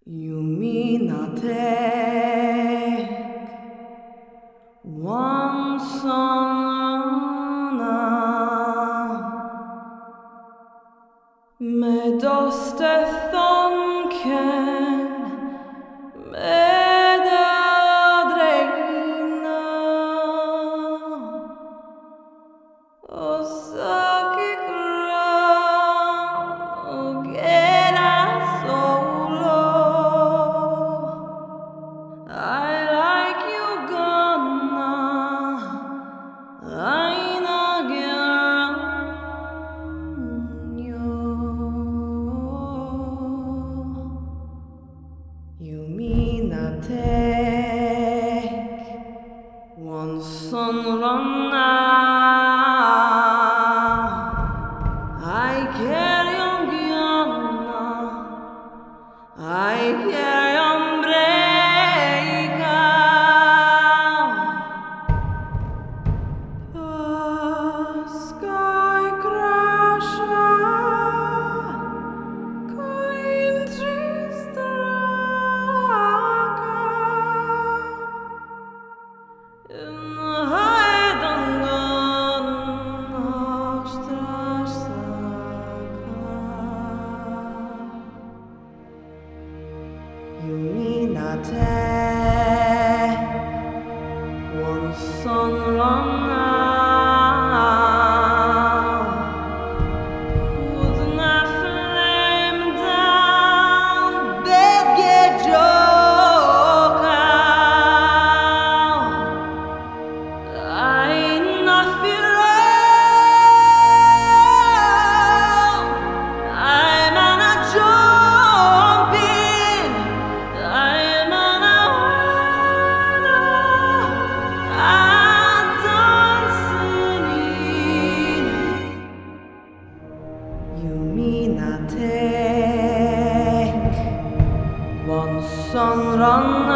You mean I take one song med doste thonken med adreina og saki gran og era solo. I like you gonna aina geranyo. You mean I take one sunrun I carry on Guyana, I carry on Brega, sky crasher, clean trees draka, in the heidangan You mean I take one sunrun wouldn't I flame down bed get joke out I not feel I'm on a jumping I'm on a dancing. You mean I take one sunrun